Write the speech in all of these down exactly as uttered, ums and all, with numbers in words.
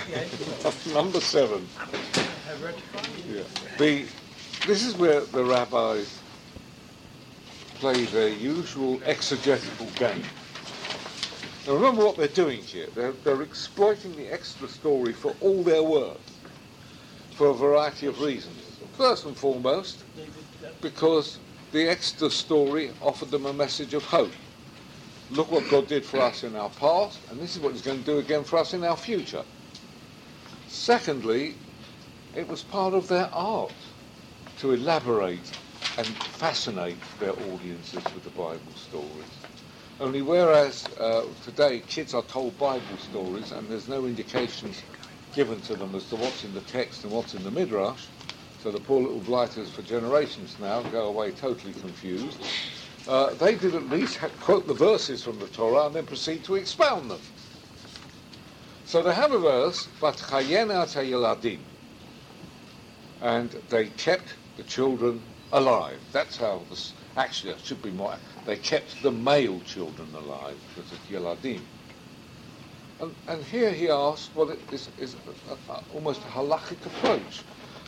Number seven. Yeah. The, this is where the rabbis play their usual exegetical game. Now remember what they're doing here. They're, they're exploiting the extra story for all their worth, for a variety of reasons. First and foremost, because the extra story offered them a message of hope. Look what God did for us in our past, and this is what He's going to do again for us in our future. Secondly, it was part of their art to elaborate and fascinate their audiences with the Bible stories. Only whereas uh, today kids are told Bible stories and there's no indications given to them as to what's in the text and what's in the Midrash, so the poor little blighters for generations now go away totally confused, uh, they did at least ha- quote the verses from the Torah and then proceed to expound them. So they have a verse, Vatchayena Yeladim, and they kept the children alive. That's how this, actually it should be more, they kept the male children alive, because it's Yeladim. And, and here he asked what it is, is a, a, almost a halachic approach.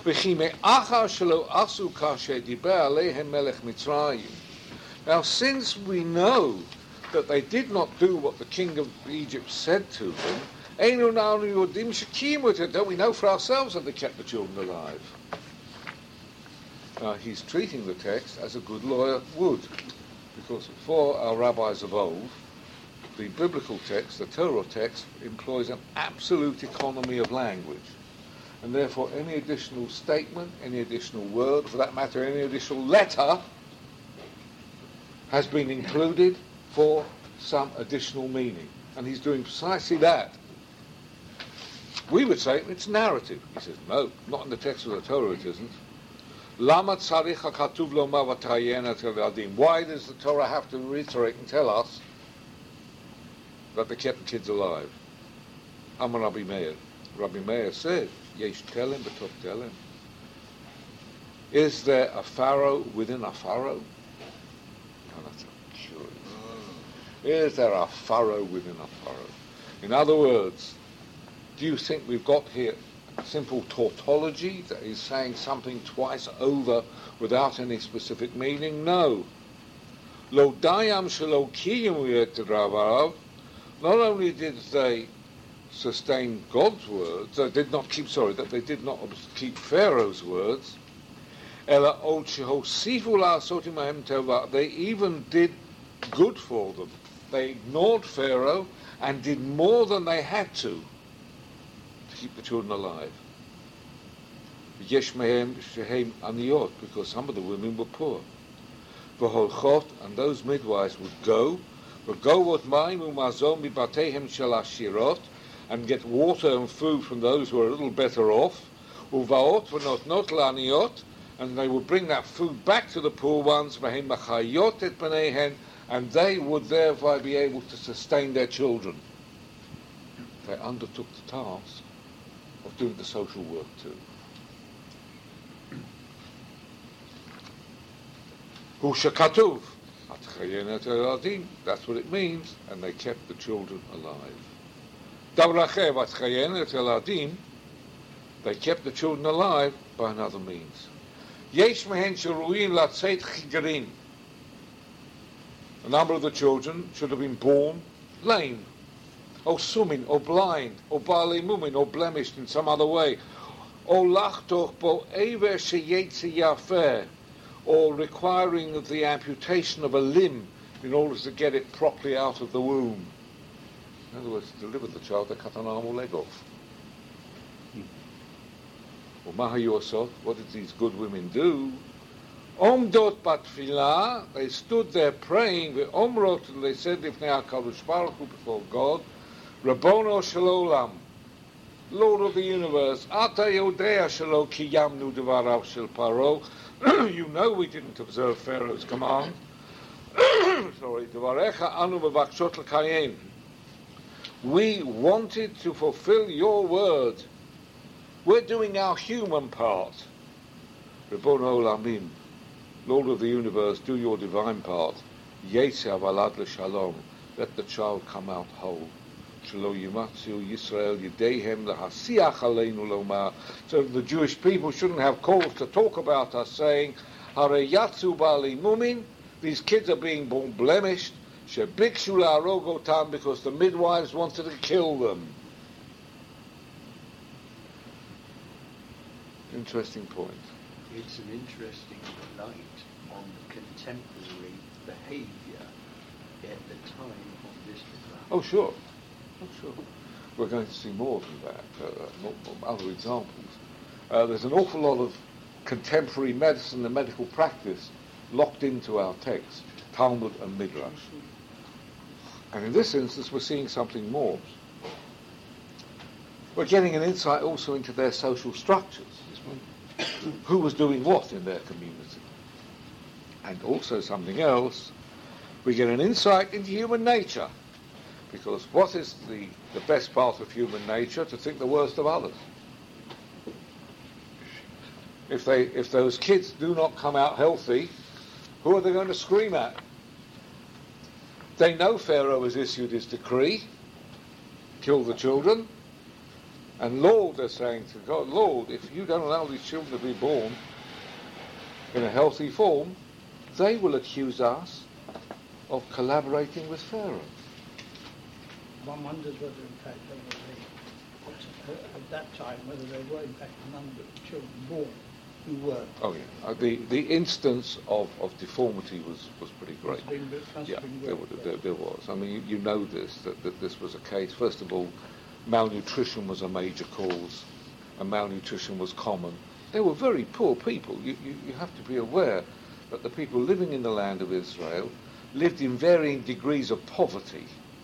Now, since we know that they did not do what the king of Egypt said to them, don't we know for ourselves that they kept the children alive? Now, he's treating the text as a good lawyer would, because for our rabbis of old, the biblical text, the Torah text, employs an absolute economy of language. And therefore any additional statement, any additional word, for that matter any additional letter, has been included for some additional meaning. And he's doing precisely that. We would say it's narrative. He says, no, not in the text of the Torah it isn't. Why does the Torah have to reiterate and tell us that they kept the kids alive? Amar Rabbi Meir. Rabbi Meir said, Yesh telem b'tov telem. Is there a pharaoh within a pharaoh? Oh, that's a curious. Is there a pharaoh within a pharaoh? In other words, do you think we've got here simple tautology that is saying something twice over without any specific meaning? No. Lo dayam shelo kiyum yet. Not only did they sustain God's words, they did not keep, sorry, that they did not keep Pharaoh's words, they even did good for them. They ignored Pharaoh and did more than they had to to keep the children alive. Because some of the women were poor. And those midwives would go and get water and food from those who are a little better off, and they would bring that food back to the poor ones, and they would thereby be able to sustain their children. They undertook the task of doing the social work too. That's what it means, and they kept the children alive. They kept the children alive by another means. A number of the children should have been born lame, or sumin, or blind, or bali mumin, or blemished in some other way, or lachtoch bo ever sheyetze yafeh, or requiring the amputation of a limb in order to get it properly out of the womb. In other words, to deliver the child, they cut an arm or leg off. Or mahayosot, what did these good women do? Omdot batfilah, they stood there praying, the omrot, and they said, Lifnei HaKadosh Baruch Hu, before God, Rabbono shel olam, Lord of the universe, Ata yodea shelo kiyamnu devarav shel Paro, you know we didn't observe Pharaoh's command. Sorry, devarecha anu bevakshot l'kayem. We wanted to fulfill your word. We're doing our human part. Rabbono olamim, Lord of the universe, do your divine part. Yetze avalad l'shalom, let the child come out whole. Shelo Yimatzu Yisrael Yedehem Lahasiach Aleinu Lomar. So the Jewish people shouldn't have cause to talk about us saying, Hare Yatzu Bali Mumin, these kids are being born blemished, Shebikshu La'arogotam, because the midwives wanted to kill them. Interesting point. It's an interesting light on the contemporary behaviour at the time of this decline. Oh, sure. Oh, sure. We're going to see more than that, uh, more, more other examples. Uh, there's an awful lot of contemporary medicine and medical practice locked into our text, Talmud and Midrash. And in this instance, we're seeing something more. We're getting an insight also into their social structures. Who was doing what in their community. And also something else, we get an insight into human nature. Because what is the, the best part of human nature? To think the worst of others. If they if those kids do not come out healthy, who are they going to scream at? They know Pharaoh has issued his decree, kill the children. And Lord, they're saying to God, Lord, if you don't allow these children to be born in a healthy form, they will accuse us of collaborating with Pharaoh. One wonders whether, in fact, they were, at that time, whether there were, in fact, a number of children born who were. Oh, yeah. Uh, the the instance of, of deformity was, was pretty great. Must have been, must yeah, have been there, great, there, there was. I mean, you, you know this, that, that this was a case. First of all, malnutrition was a major cause, and malnutrition was common. They were very poor people. You, you, you have to be aware that the people living in the land of Israel lived in varying degrees of poverty.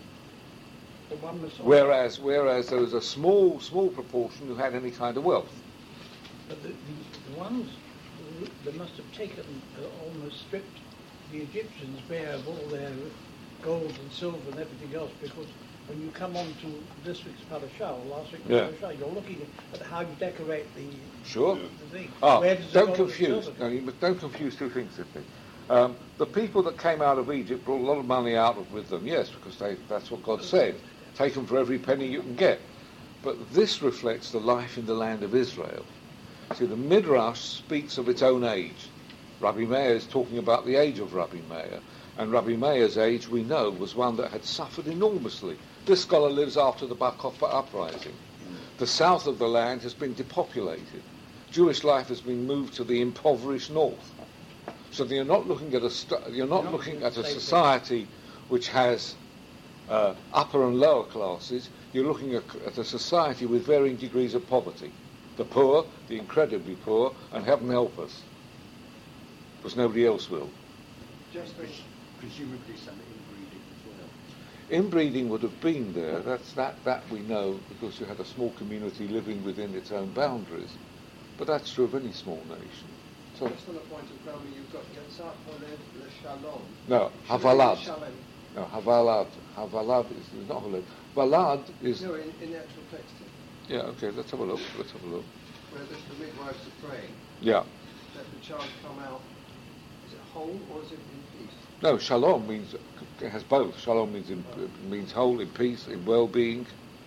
The one was Whereas, whereas there was a small, small proportion who had any kind of wealth. But the, the, the ones who, they must have taken, uh, almost stripped the Egyptians bare of all their gold and silver and everything else, because when you come on to this week's parasha, or last week's Yeah. parasha, you're looking at how you decorate the, Sure. the thing. Ah, Where does the don't gold and confuse. silver No, come? you must, don't confuse two things, Sidney. Um, the people that came out of Egypt brought a lot of money out of, with them, yes, because they, that's what God said. Take them for every penny you can get. But this reflects the life in the land of Israel. See, the Midrash speaks of its own age. Rabbi Meir is talking about the age of Rabbi Meir. And Rabbi Meir's age, we know, was one that had suffered enormously. This scholar lives after the Bar Kokhba uprising. The south of the land has been depopulated. Jewish life has been moved to the impoverished north. So that you're not looking at a st- you're not looking at a society which has uh, upper and lower classes. You're looking at, at a society with varying degrees of poverty. The poor, the incredibly poor, and heaven help us, because nobody else will. Just presumably some inbreeding as well. Inbreeding would have been there. That's that that we know, because you had a small community living within its own boundaries. But that's true of any small nation. So, Just on the point of grammar, you've got Yatzat Holed L'Shalom. no, Havalad. No, Havalad. Havalad is, is not Holed. Valad is... No, in, in the actual text here, Yeah, okay, let's have a look. Let's have a look. where the, the midwives are praying, Yeah. that the child come out, is it whole or is it in peace? No, shalom means, it has both. Shalom means in, means whole, in peace, in well-being.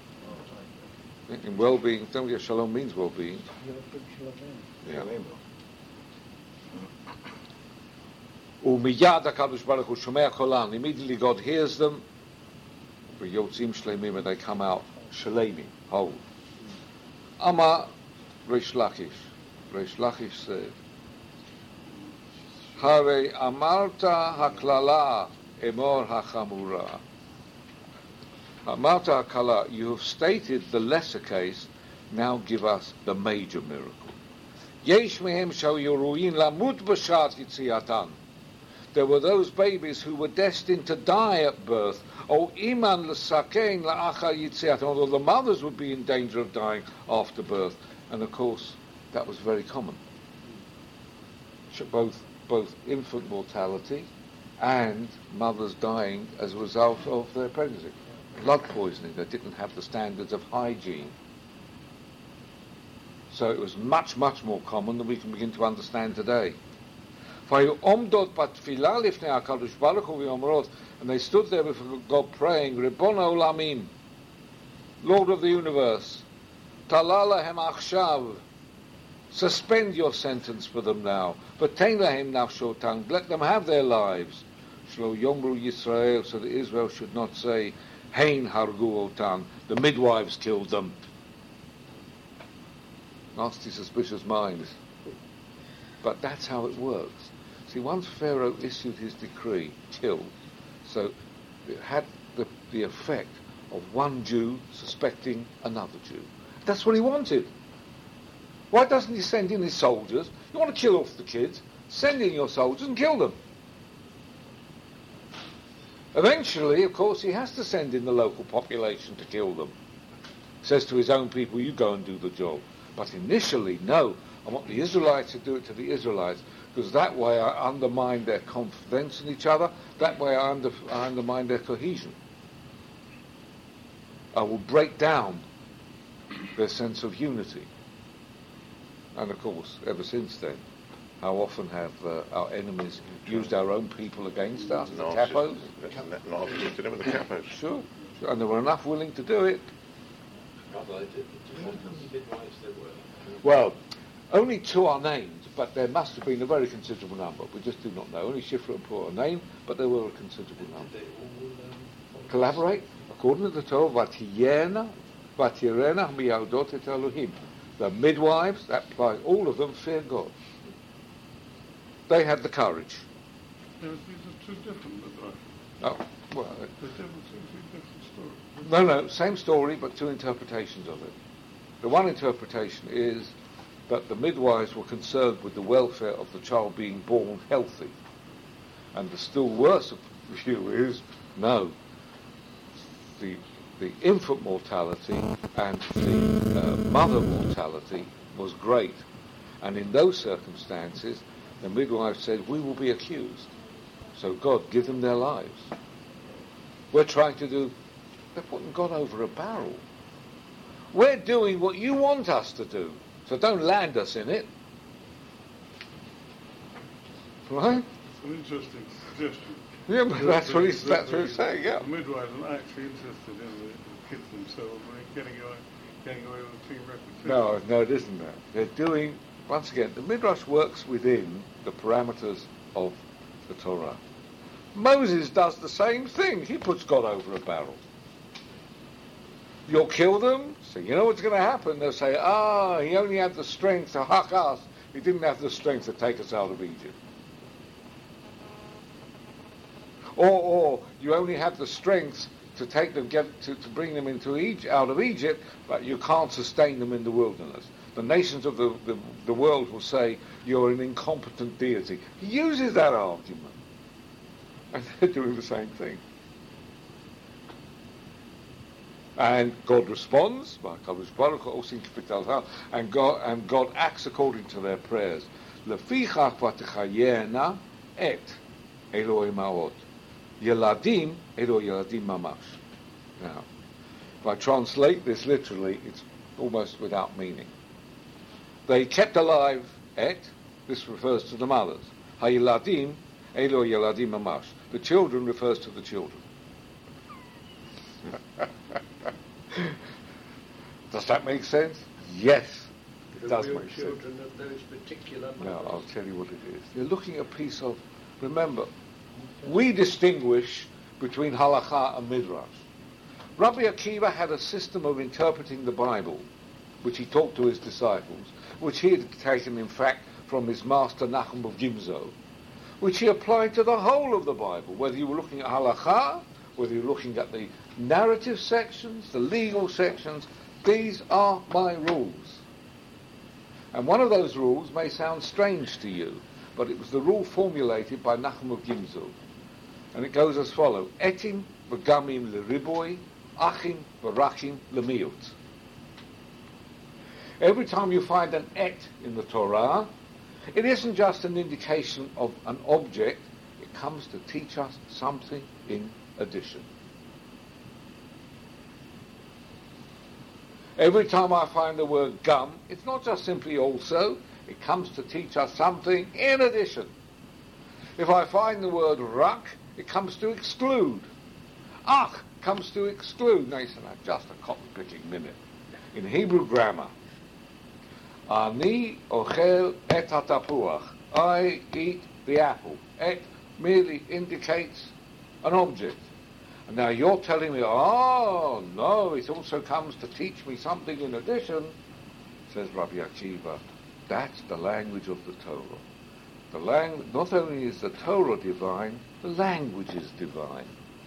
Oh, right. In well-being, don't forget shalom means well-being. Yeah. Umiyad HaKadosh Baruch Hu shomea kolan. Immediately God hears them. V'yotzim shleimim, and they come out shleimim, whole. Amar Reish Lakish. Reish Lakish said, Hare amarta haklala emor hachamura. Amarta hakala, you have stated the lesser case, now give us the major miracle. Yesh mehem shayoruin lamut b'shat yitziatan. There were those babies who were destined to die at birth. O iman l'sakein la'achar yitziatan, although the mothers would be in danger of dying after birth. And of course, that was very common. Both both infant mortality and mothers dying as a result of their pregnancy. Blood poisoning, they didn't have the standards of hygiene. So it was much, much more common than we can begin to understand today. And they stood there before God praying, Ribbon Olamim, Lord of the universe, Tala lahem achshav, suspend your sentence for them now. V'tein lahem nafshotan, let them have their lives. Shlo yomru Yisrael, so that Israel should not say, Hein hargu otan, the midwives killed them. Nasty, suspicious minds. But that's how it works. See, once Pharaoh issued his decree, killed, so it had the, the effect of one Jew suspecting another Jew. That's what he wanted. Why doesn't he send in his soldiers? You want to kill off the kids? Send in your soldiers and kill them. Eventually, of course, he has to send in the local population to kill them. He says to his own people, you go and do the job. But initially, no. I want the Israelites to do it to the Israelites, because that way I undermine their confidence in each other. That way I, under, I undermine their cohesion. I will break down their sense of unity. And of course, ever since then, how often have uh, our enemies used our own people against us, the capos? Not to do with the capos. Sure. And there were enough willing to do it. Well, only two are named, but there must have been a very considerable number. We just do not know. Only Shifra and Pur are named, but there were a considerable number. Collaborate? According to the Torah, Vatiyena, Vatirena miyadot et Elohim. The midwives, that applies, all of them fear God. They had the courage. Yes, these are two different midwives. Oh, well. The different, different stories. No, no, same story, but two interpretations of it. The one interpretation is that the midwives were concerned with the welfare of the child being born healthy. And the still worse view is, no, the, the infant mortality and the uh, mother mortality was great. And in those circumstances, the midwife said, we will be accused. So God, give them their lives. We're trying to do, they're putting God over a barrel. We're doing what you want us to do. So don't land us in it. Right? It's an interesting suggestion. Yeah, but that's The- what he's, the- that's what the- he's saying, yeah. The midwives are actually interested in the, the kids themselves, but they're getting away, getting away with the team reputation. No, no, it isn't that. They're doing, once again, the Midrash works within the parameters of the Torah. Moses does the same thing. He puts God over a barrel. You'll kill them, so you know what's going to happen. They'll say, ah, he only had the strength to huck us. He didn't have the strength to take us out of Egypt. Or, or you only have the strength to take them, get to, to bring them into Egypt, out of Egypt, but you can't sustain them in the wilderness. The nations of the, the, the world will say, you're an incompetent deity. He uses that argument. And they're doing the same thing. And God responds, and God, and God acts according to their prayers. Lefichach v'techayena et Eloi Ma'ot. Yeladim Eloi Yeladim Mamash. Now, if I translate this literally, it's almost without meaning. They kept alive et, this refers to the mothers. Hayeladim Eloi Yeladim Mamash. The children refers to the children. Does that make sense? Yes, it The does real make sense. children of those particular Now, mothers. I'll tell you what it is. You're looking at a piece of, remember, we distinguish between halakha and midrash. Rabbi Akiva had a system of interpreting the Bible, which he taught to his disciples, which he had taken, in fact, from his master Nachum of Gimzo, which he applied to the whole of the Bible, whether you were looking at halakha, whether you're looking at the narrative sections, the legal sections. These are my rules. And one of those rules may sound strange to you, but it was the rule formulated by Nachum of Gimzo. And it goes as follows: Etim v'gamim l'riboi, achim v'rachim l'miut. Every time you find an et in the Torah, it isn't just an indication of an object, it comes to teach us something in addition. Every time I find the word gum, it's not just simply also, it comes to teach us something in addition. If I find the word rak, it comes to exclude. Ach, comes to exclude. Now you say, now, just a cotton-picking minute. In Hebrew grammar, Ani ochel et hatapuach. I eat the apple. Et merely indicates an object. And now you're telling me, oh, no, it also comes to teach me something in addition, says Rabbi Akiva. That's the language of the Torah. The lang- not only is the Torah divine, the language is divine.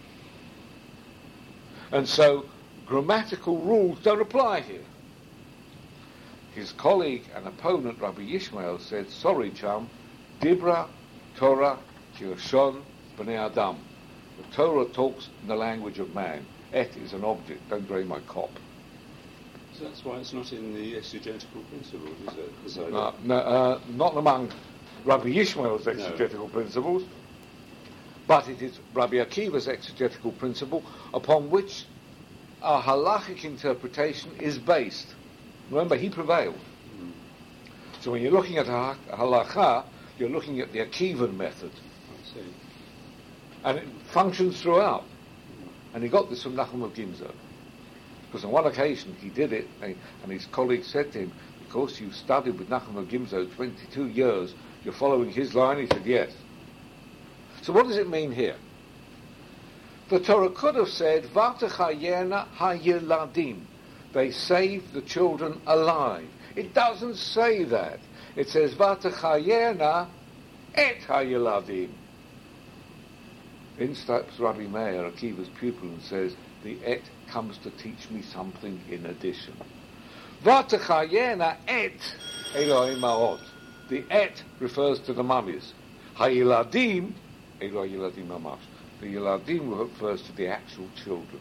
And so grammatical rules don't apply here. His colleague and opponent, Rabbi Yishmael, said, sorry, chum, Dibra, Torah, Kirshon, B'nei Adam. The Torah talks in the language of man. Et is an object, don't drain my cop. So that's why it's not in the exegetical principles, is it? Is it No, no, uh, not among Rabbi Yishmael's exegetical No. principles, but it is Rabbi Akiva's exegetical principle upon which our halachic interpretation is based. Remember, he prevailed. Mm. So when you're looking at a halacha, you're looking at the Akivan method. I see. And it functions throughout. And he got this from Nachum of Gimzo. Because on one occasion he did it, and his colleague said to him, because you studied with Nachum of Gimzo twenty-two years, you're following his line? He said, yes. So what does it mean here? The Torah could have said, V'atachayena hayeladim. They saved the children alive. It doesn't say that. It says, V'atachayena et hayeladim. In steps Rabbi Meir, Akiva's pupil, and says, the et comes to teach me something in addition. V'atachayena et Elohim ha'ot. The et refers to the mummies. Hayeladim, Elo Yeladim mamash. The Yeladim refers to the actual children.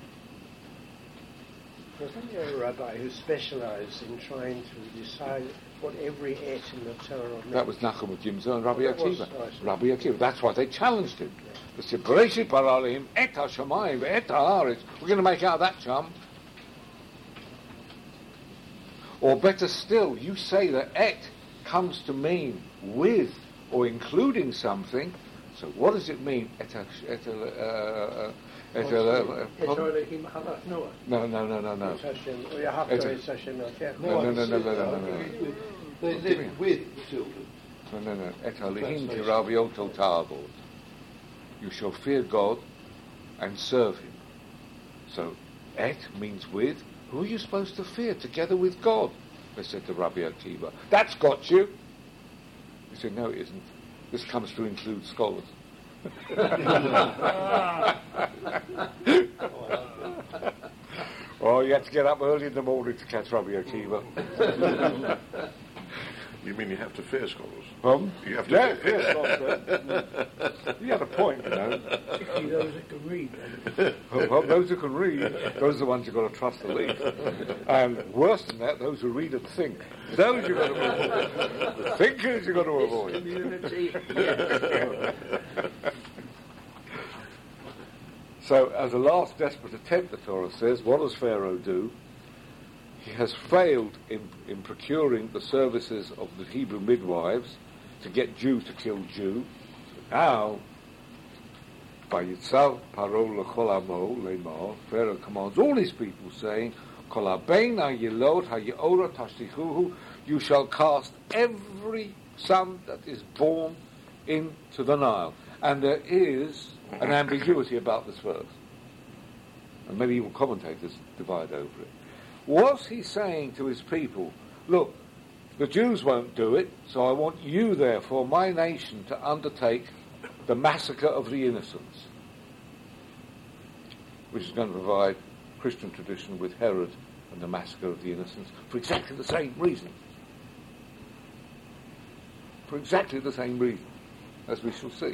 Wasn't there a rabbi who specialised in trying to decide what every et in the Torah meant? That was Nachum of Gimzo and Rabbi That was- Akiva. oh, I see. Rabbi Akiva. That's why they challenged him. They said, Bereshit bara Elohim et hashamayim et haaretz. We're going to make out that, chum. Or better still, you say that et comes to mean with or including something. So what does it mean? Et, hash- et, uh, uh, et, uh, Et uh, Elohim halach Noah. no, no, no, no, no. It's Hashem, or Yahavta It's a- is Hashem Elkecha. No, no, no, no, no, no, no, no. They live with the children. No, no, no. Et Elohim Translation. tiraviot ta'avod. You shall fear God and serve Him. So, et means with. Who are you supposed to fear together with God? They said to Rabbi Akiva. That's got you. He said, no, it isn't. This comes to include scholars. Oh, you had to get up early in the morning to catch Rabbi Akiva. You mean you have to fear scholars? Um, You have to yeah, fear. fear scholars. He had a point, you know. Particularly those that can read. Well, well, those who can read, those are the ones you've got to trust the least. And worse than that, those who read and think. Those you've got to avoid. The thinkers you've got to avoid. Community. So, as a last desperate attempt, the Torah says, what does Pharaoh do? He has failed in, in procuring the services of the Hebrew midwives to get Jew to kill Jew. So now, Vayitzav Paro l'chol amo le'mar, Pharaoh commands all his people, saying, Kol habein ha'yilod ha'yeora tashtichuhu, you shall cast every son that is born into the Nile. And there is an ambiguity about this verse. And maybe even commentators divide over it. Was he saying to his people, look, the Jews won't do it, so I want you, therefore, my nation, to undertake the massacre of the innocents, which is going to provide Christian tradition with Herod and the massacre of the innocents for exactly the same reason. For exactly the same reason, as we shall see.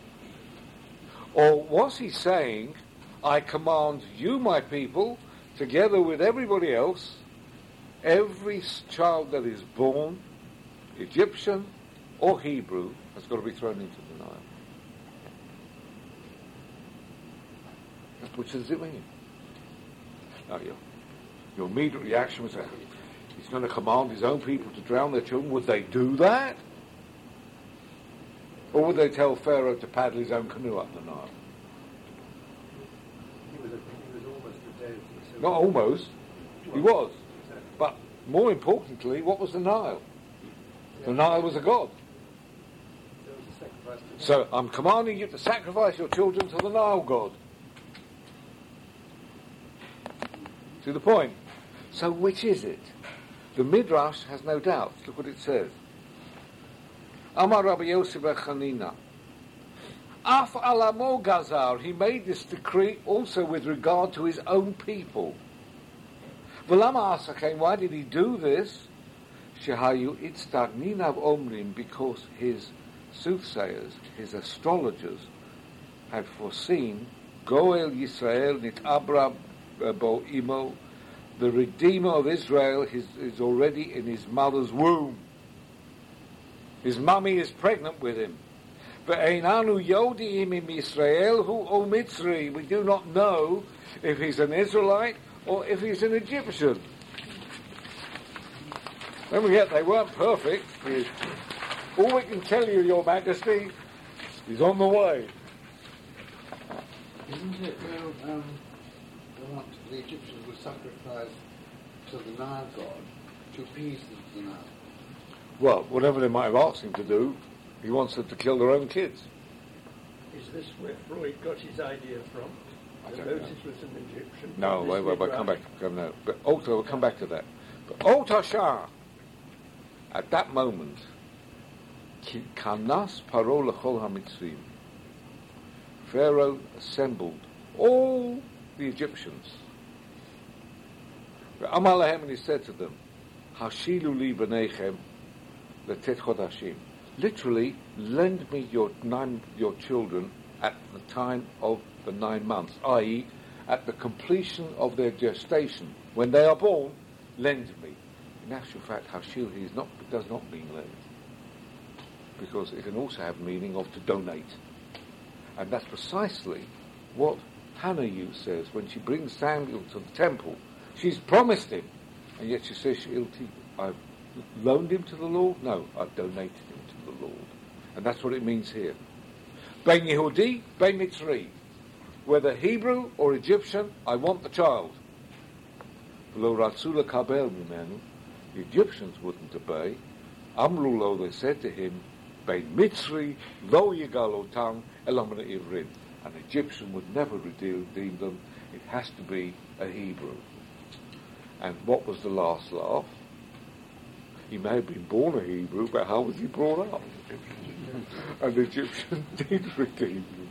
Or was he saying, I command you, my people, together with everybody else, every child that is born, Egyptian or Hebrew, has got to be thrown into the Nile. Which does it mean? Now, your, your immediate reaction was that he's going to command his own people to drown their children. Would they do that? Or would they tell Pharaoh to paddle his own canoe up the Nile? He was, he was Not almost. He was. But more importantly, what was the Nile? The Nile was a god. So I'm commanding you to sacrifice your children to the Nile god. To the point. So which is it? The Midrash has no doubt. Look what it says. Amar Rabbi Yosef Chanina. Af alamo gazar. He made this decree also with regard to his own people. V'lama asakein. Why did he do this? Shehayu itstagninav omrim. Because his soothsayers, his astrologers, had foreseen Goel Yisrael nit Abra bo imo. The Redeemer of Israel is, is already in his mother's womb. His mummy is pregnant with him. Ve'einanu yodiim im Yisrael hu o Mitzri. We do not know if he's an Israelite or if he's an Egyptian. Don't forget, they weren't perfect. He, all we can tell you, Your Majesty, he's on the way. Isn't it where um, the, ones, the Egyptians would sacrifice to the Nile god to appease the, the Nile? Well, whatever they might have asked him to do, he wants them to kill their own kids. Is this where Freud got his idea from? I That don't Moses know. was an Egyptian? No, This wait, wait, wait, Midrash? come back, come now. But Ota, we'll come back to that. But Ota Shah, at that moment, Ki- Kanas Paro L'chol HaMitzrim, Pharaoh assembled all the Egyptians. Amar lahem, and he said to them, Hashilu li b'neichem letet chodashim. Literally, lend me your nine, your children at the time of the nine months, that is, at the completion of their gestation. When they are born, lend me. In actual fact, Hashil is not, does not mean lend, because it can also have meaning of to donate. And that's precisely what Hannah says when she brings Samuel to the temple. She's promised him, and yet she says, she'll te- I've loaned him to the Lord? No, I've donated him to the Lord. And that's what it means here. Ben Yehudi, Ben Mitzri. Whether Hebrew or Egyptian, I want the child. Lo Ratzula Kabel Mimenu. The Egyptians wouldn't obey. Amru lo, they said to him, Ben Mitzri, Lo Yigalotam, Elamana Ivrin. An Egyptian would never redeem them. It has to be a Hebrew. And what was the last laugh? He may have been born a Hebrew, but how was he brought up? An Egyptian did redeem him.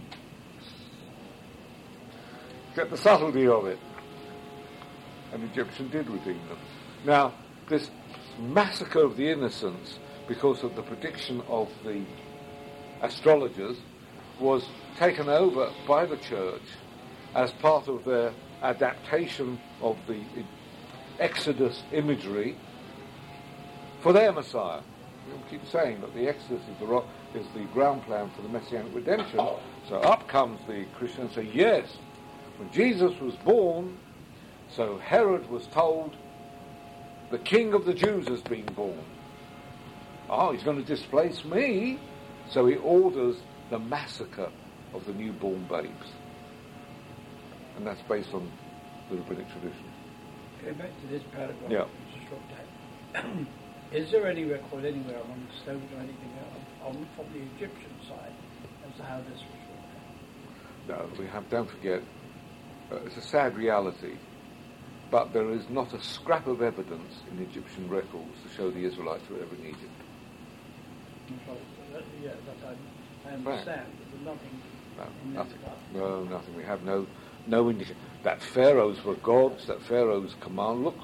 Get the subtlety of it. An Egyptian did redeem them. Now, this massacre of the innocents, because of the prediction of the astrologers, was taken over by the church as part of their adaptation of the Exodus imagery for their Messiah. We keep saying that the Exodus is the, ro- is the ground plan for the Messianic redemption. So up comes the Christians and say, yes, when Jesus was born, so Herod was told, the King of the Jews has been born. Oh, he's going to displace me. So he orders the massacre of the newborn babes. And that's based on the rabbinic tradition. Going back to this paragraph, Yeah. just drop down. Is there any record anywhere among the stones or anything else on from the Egyptian side as to how this was wrought out? No, we have, don't forget, uh, it's a sad reality, but there is not a scrap of evidence in Egyptian records to show the Israelites were ever in Egypt. Well, that, yeah, that I, I understand, but there's nothing No, in nothing. that. No, nothing. We have no no indication that pharaohs were gods, that pharaohs command. Look,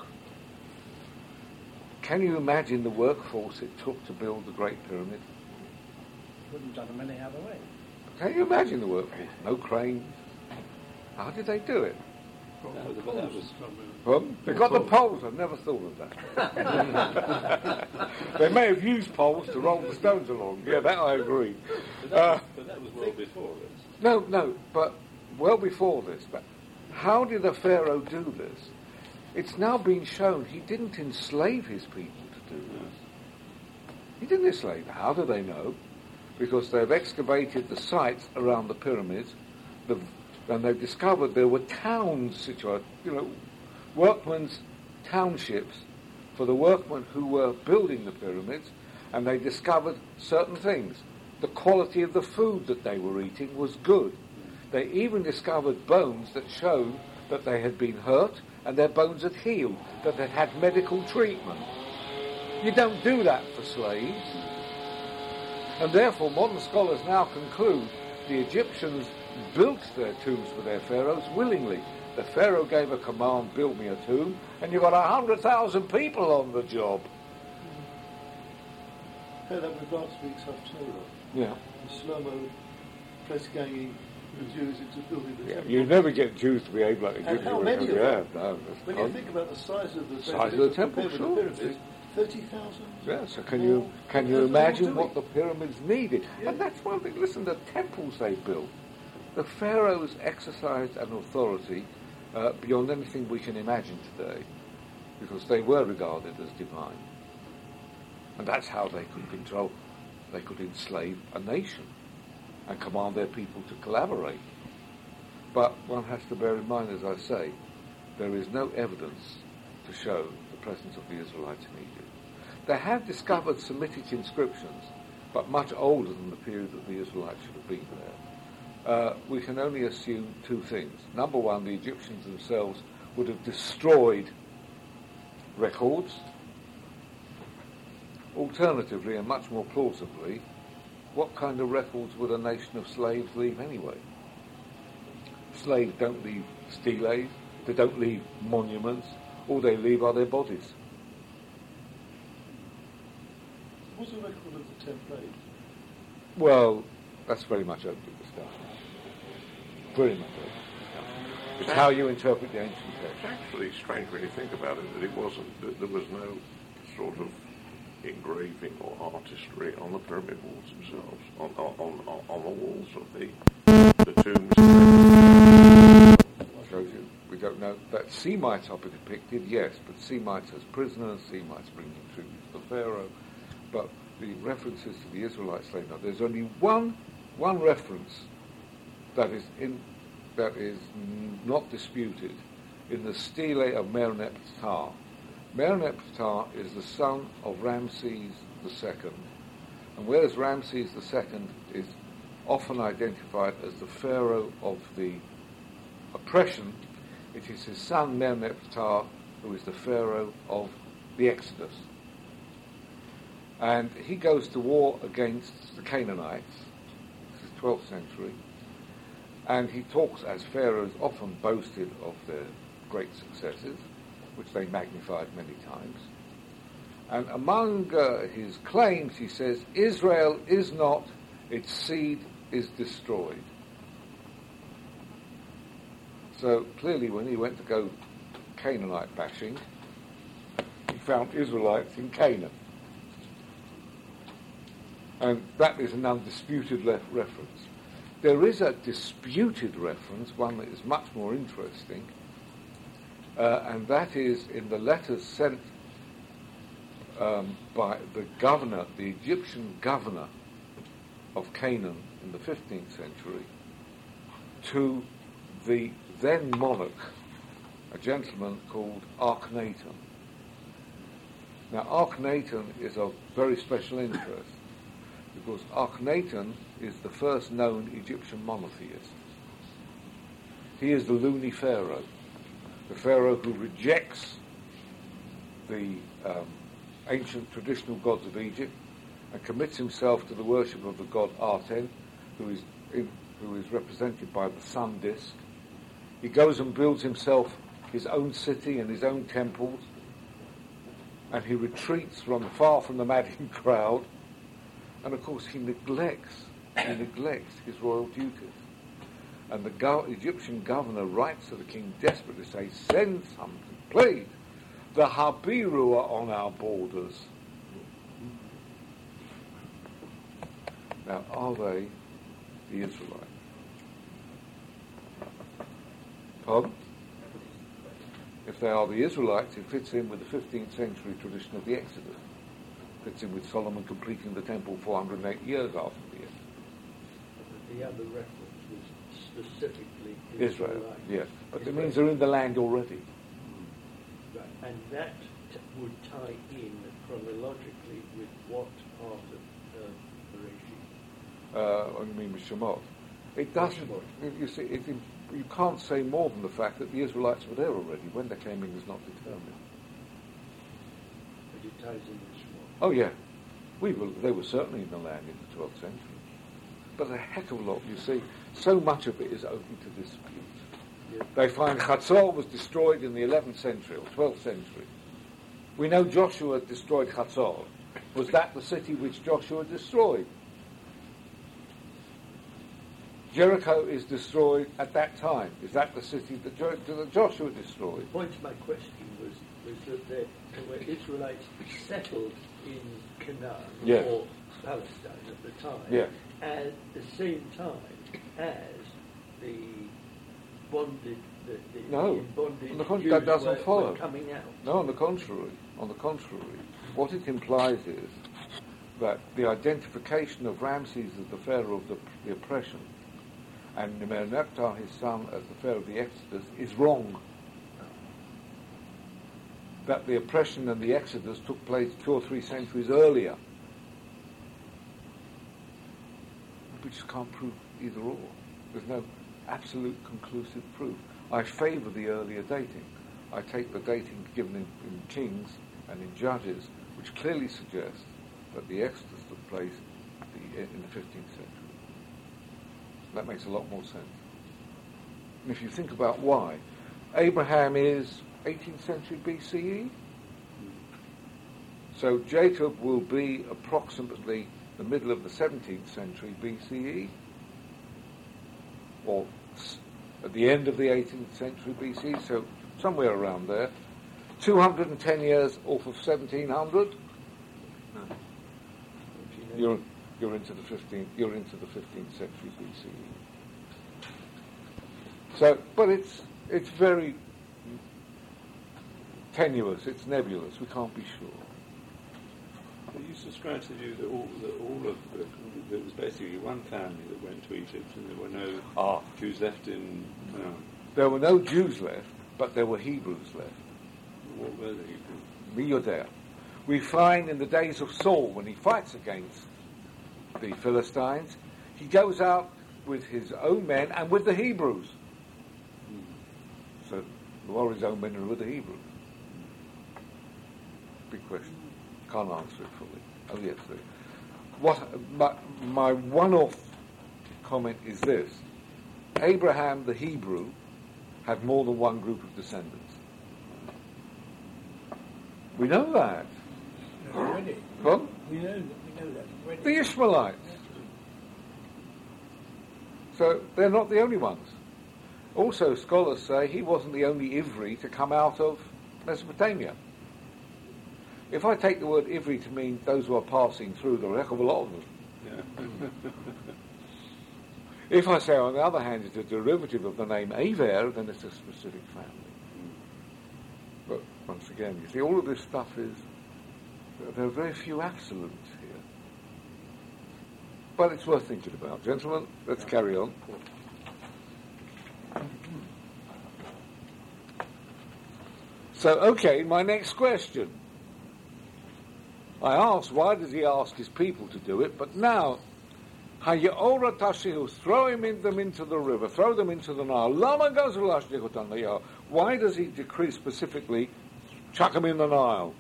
can you imagine the workforce it took to build the Great Pyramid? Wouldn't have done them any other way. Can you imagine the workforce? No cranes. How did they do it? No, but that was Um, they got the poles. I've never thought of that. They may have used poles to roll the stones along. Yeah, that I agree. But that, Uh, was, but that was well before this. No, no, but well before this. But how did the Pharaoh do this? It's now been shown he didn't enslave his people to do this. He didn't enslave them. How do they know? Because they've excavated the sites around the pyramids, the, and they've discovered there were towns situated, you know, workmen's townships for the workmen who were building the pyramids, and they discovered certain things. The quality of the food that they were eating was good. They even discovered bones that showed that they had been hurt and their bones had healed, that they'd had medical treatment. You don't do that for slaves. And therefore modern scholars now conclude the Egyptians built their tombs for their pharaohs willingly. The pharaoh gave a command, build me a tomb, and you got a hundred thousand people on the job. Heard that with last week's Haftarah. Yeah. The Shlomo press-ganging the Jews into building the Yeah, temple. you never get Jews to behave like And Egyptians. how many of yeah, them? no, When you think about the size of the size of the temple, compared with sure. the pyramids, thirty thousand. Yeah, so can you can you imagine what the pyramids needed? Yeah. And that's one thing. Listen, the temples they built, the pharaohs exercised an authority uh, beyond anything we can imagine today, because they were regarded as divine, and that's how they could control, they could enslave a nation, and command their people to collaborate. But one has to bear in mind, as I say, there is no evidence to show the presence of the Israelites in Egypt. They have discovered Semitic inscriptions, but much older than the period that the Israelites should have been there. Uh, we can only assume two things. Number one, the Egyptians themselves would have destroyed records. Alternatively, and much more plausibly, what kind of records would a nation of slaves leave anyway? Slaves don't leave steles, they don't leave monuments, all they leave are their bodies. What's the record of the template? Well, that's very much open to discussion. Very much open to discussion. It's how you interpret the ancient text. It's actually strange when you think about it that it wasn't, that there was no sort of engraving or artistry on the pyramid walls themselves, on on, on, on the walls of the the tombs. Shows you, we don't know that Semites are depicted, yes, but Semites as prisoners, Semites bringing tribute to the Pharaoh, but the references to the Israelites say no. There's only one one reference that is in that is not disputed in the stele of Merneptah. Merneptah is the son of Ramses the Second, and whereas Ramses the Second is often identified as the pharaoh of the oppression, it is his son Merneptah who is the pharaoh of the Exodus. And he goes to war against the Canaanites, this is twelfth century, and he talks, as pharaohs often boasted of their great successes, which they magnified many times. And among uh, his claims, he says, Israel is not, its seed is destroyed. So clearly when he went to go Canaanite bashing, he found Israelites in Canaan. And that is an undisputed le- reference. There is a disputed reference, one that is much more interesting, Uh, and that is in the letters sent um, by the governor, the Egyptian governor of Canaan in the fifteenth century, to the then monarch, a gentleman called Akhenaten. Now, Akhenaten is of very special interest because Akhenaten is the first known Egyptian monotheist. He is the loony pharaoh. The pharaoh who rejects the um, ancient traditional gods of Egypt and commits himself to the worship of the god Aten, who is in, who is represented by the sun disk. He goes and builds himself his own city and his own temples, and he retreats from far from the madding crowd. And of course, he neglects he neglects his royal duties. And the go- Egyptian governor writes to the king desperately to say, send something, please. The Habiru are on our borders. Now, are they the Israelites? Pardon? If they are the Israelites, it fits in with the fifteenth century tradition of the Exodus. Fits in with Solomon completing the temple four hundred eight years after the Exodus. The other reference was specifically Israel, Israelite. yes. But it Israel. means they're in the land already. And that t- would tie in chronologically with what part of uh, Bereshit? Uh, I mean with Shemot. It doesn't. Shemot. You see, it, you can't say more than the fact that the Israelites were there already. When they came in was not determined. But it ties in with Shemot. Oh yeah, we were. They were certainly in the land in the twelfth century. But a heck of a lot. You see, so much of it is open to dispute. Yeah. They find Chatzor was destroyed in the eleventh century or twelfth century. We know Joshua destroyed Chatzor. Was that the city which Joshua destroyed? Jericho is destroyed at that time. Is that the city that, jo- that Joshua destroyed? The point of my question was, was that there, there were Israelites settled in Canaan Yes. or Palestine at the time, Yes. at the same time as the bonded, the, the No. in bondage On the contrary, Jews that doesn't were, follow. were coming out. No, on the contrary. On the contrary. What it implies is that the identification of Ramses as the pharaoh of the, the oppression and Nimereneptah, his son, as the pharaoh of the Exodus is wrong. That the oppression and the Exodus took place two or three centuries earlier. We just can't prove either or. There's no absolute conclusive proof. I favour the earlier dating. I take the dating given in, in Kings and in Judges, which clearly suggests that the Exodus took place the, in the fifteenth century. That makes a lot more sense. And if you think about why, Abraham is eighteenth century B C E. So Jacob will be approximately the middle of the seventeenth century B C E, or at the end of the eighteenth century B C E, so somewhere around there. two hundred ten years off of seventeen hundred. No. You're you're into the fifteenth you're into the fifteenth century B C E. So, but it's it's very tenuous. It's nebulous. We can't be sure. But you subscribe to the view that all, that all of the, there was basically one family that went to Egypt, and there were no Ah. Jews left in. No. There were no Jews left, but there were Hebrews left. What were the Hebrews? Me, you're there. We find in the days of Saul, when he fights against the Philistines, he goes out with his own men and with the Hebrews. So, who are his own men and with the Hebrews? Big question. Can't answer it fully. Oh, yes. Sir. What my, my one-off comment is this: Abraham, the Hebrew, had more than one group of descendants. We know that. Already. Well, We know that. We know that already. the Ishmaelites. So they're not the only ones. Also, scholars say he wasn't the only Ivri to come out of Mesopotamia. If I take the word Ivri to mean those who are passing through, there are a heck of a lot of them. Yeah. If I say, on the other hand, it's a derivative of the name Aver, then it's a specific family. But once again, you see, all of this stuff is, there are very few absolutes here. But it's worth thinking about. Gentlemen, let's carry on. So, okay, my next question. I asked, why does he ask his people to do it? But now, Hayora Tashihu, throw him in, them into the river, throw them into the Nile. Lama Gazulash Nikotan. Why does he decree specifically, chuck them in the Nile?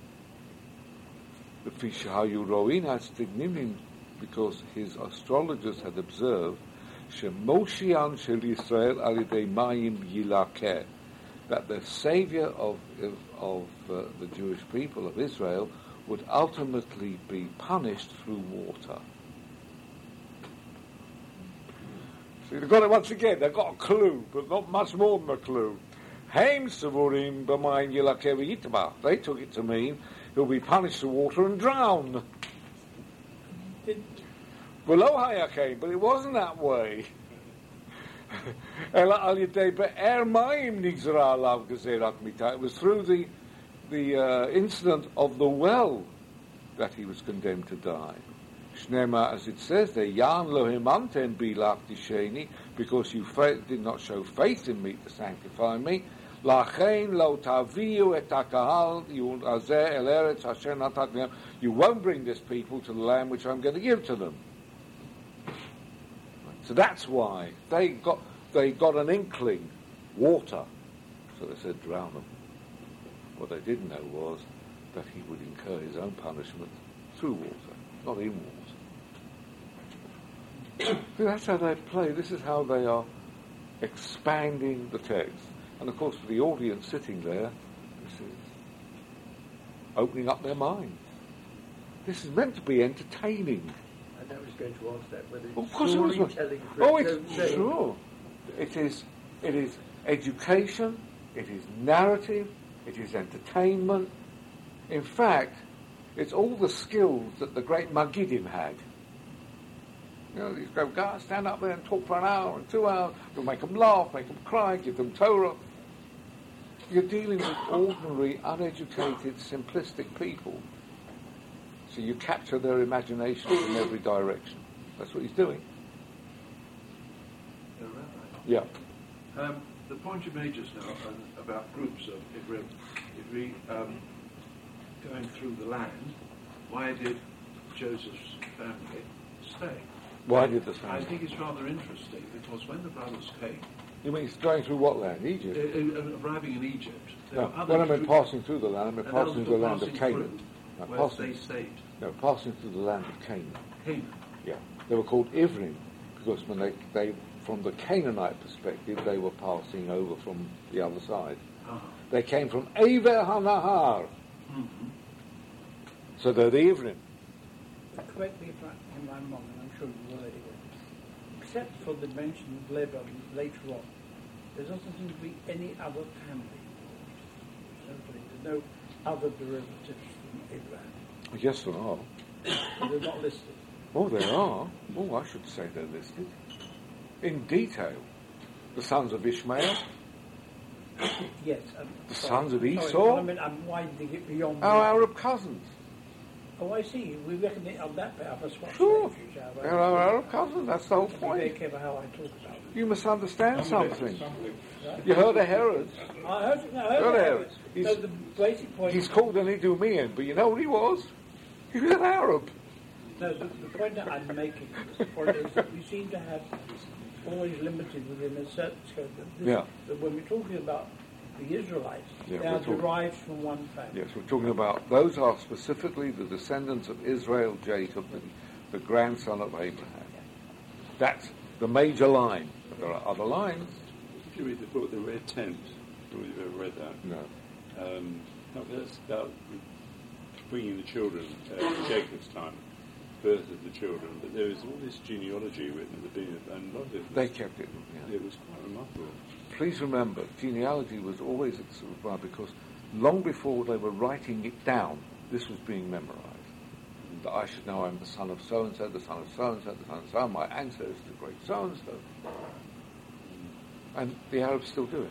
The Fishahayu Roin has Tignimin, because his astrologers had observed Shemoshian Shel Yisrael Alidei Mayim Yilakeh, that the savior of of, of uh, the Jewish people of Israel would ultimately be punished through water. See, they've got it once again. They've got a clue, but not much more than a clue. Haim Savurim B'mayim Yilakeh V'yitma. They took it to mean he'll be punished through water and drowned. Below Hayakim, but it wasn't that way. It was through the the uh, incident of the well that he was condemned to die. Shnema, as it says there, Yan lohimantem bilach disheni, because you fa- did not show faith in me to sanctify me. Lachein lo taviu et hakahal hazeh el eretz asher natat lehem. You won't bring this people to the land which I'm going to give to them. So that's why they got they got an inkling, water. So they said, drown them. What they didn't know was that he would incur his own punishment through water, not in water. So that's how they play. This is how they are expanding the text. And of course, for the audience sitting there, this is opening up their minds. This is meant to be entertaining. And I was going to ask that, whether it's Of course it was. storytelling for Oh, its it's own sake. sure. It is. It is education. It is narrative. It is entertainment. In fact, it's all the skills that the great Magidim had. You know, these great guys stand up there and talk for an hour and two hours. You'll make them laugh, make them cry, give them Torah. You're dealing with ordinary, uneducated, simplistic people. So you capture their imagination in every direction. That's what he's doing. Uh, Rabbi, Yeah. um, the point you made just now um, about groups of Ivri, Ivri um, going through the land, why did Joseph's family stay? Why did the I family? think it's rather interesting because when the brothers came, You mean he's going through what land? uh, Egypt? uh, uh, arriving in Egypt, there No, were other when I mean troops- passing through the land, I mean and passing others through the were land of passing Canaan. through, No, where passing, they stayed. no, passing through the land of Canaan. Canaan. Yeah. They were called Ivrim because when they, they, from the Canaanite perspective, they were passing over from the other side. Uh-huh. They came from Aver HaNahar. Mm-hmm. So they're the Ivrim. Correct me if I- if I'm wrong, and I'm sure you will anyway. Except for the mention of Lebanon later on, there doesn't seem to be any other family. Certainly, there's no other derivatives from Abraham. Yes, there are. They're not listed. Oh, there are. Oh, I should say they're listed. In detail. The sons of Ishmael, Yes. Um, the sorry, sons of sorry, Esau, I mean, I'm widening it beyond. our the- Arab cousins. Oh, I see. We reckon it on that bit. That's what Sure. slaves, shall we? They're our Arab cousins. That's the whole Be very point. careful how I talk about it. You must understand something. Right? You heard of Herod. I heard, no, I Heard heard of it. Herod. So He's- the basic point. He's called an Idumean, but you know what he was? He was an Arab. No, the, the point that I'm making is the point is that we seem to have always limited within a certain scope. That this, Yeah. That when we're talking about the Israelites, Yeah, they we're are talking- derived from one family. Yes, we're talking about, those are specifically the descendants of Israel, Jacob, the, the grandson of Abraham. That's the major line. But there are other lines. If you read the book, The Red Tent, have you ever read that? No. Um, no, that's about bringing the children, uh, Jacob's time, birth of the children. But there is all this genealogy written at the beginning, and a lot of it was, They kept it. Yeah. it was quite remarkable. Please remember, genealogy was always required because long before they were writing it down, this was being memorized. That I should know I'm the son of so-and-so, the son of so-and-so, the son of so, my ancestor, the great so-and-so. And the Arabs still do it.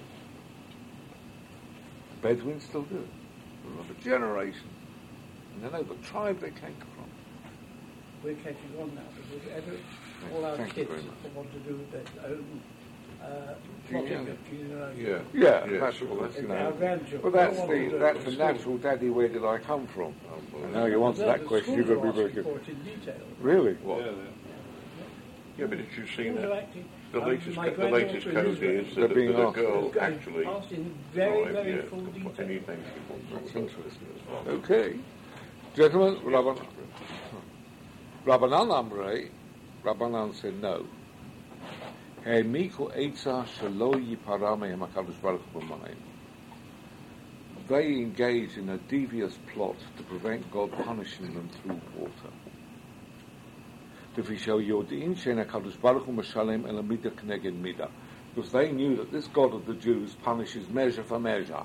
The Bedouins still do it. For another generation. And they know the tribe they came from. We're catching on now because every, all our Thank you kids very much. want to do their own uh, plotting of genealogy. Yeah. Yeah, Yes, that's, well, that's, you And know. our grandchildren. Well, that's all want the to do that's it the at natural school. daddy. Where did I come from? And now you answer The- that the question. You've schools got to be are very asking good. for it in detail. Really? What? Yeah, Yeah, but did you see Schools are that? acting- The um, latest, my the latest granddaughter code Israel is They're that, being that a asked. girl is actually asked in very, five very years full to put detail. anything she wants on That's the- interesting. Okay. Gentlemen, Rabban, Rabbanan Amrei, Rabbanan said no. Ha'miku eitza shelo yipara mehem HaKadosh Baruch Hu b'mayim. They engaged in a devious plot to prevent God punishing them through water. Because they knew that this God of the Jews punishes measure for measure.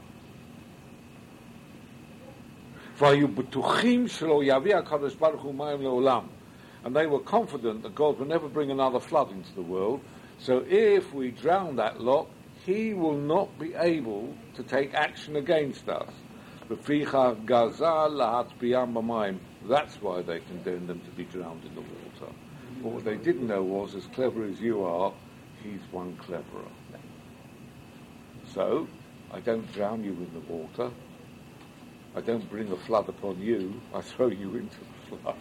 And they were confident that God will never bring another flood into the world. So if we drown that lot, he will not be able to take action against us. That's why they condemned them to be drowned in the water. But what they didn't know was, as clever as you are, he's one cleverer. So, I don't drown you in the water. I don't bring a flood upon you. I throw you into the flood.